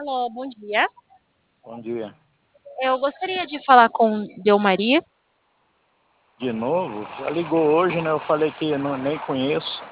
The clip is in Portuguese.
Alô, bom dia. Bom dia. Eu gostaria de falar com Delmaria. De novo? Já ligou hoje, né? Eu falei que nem conheço.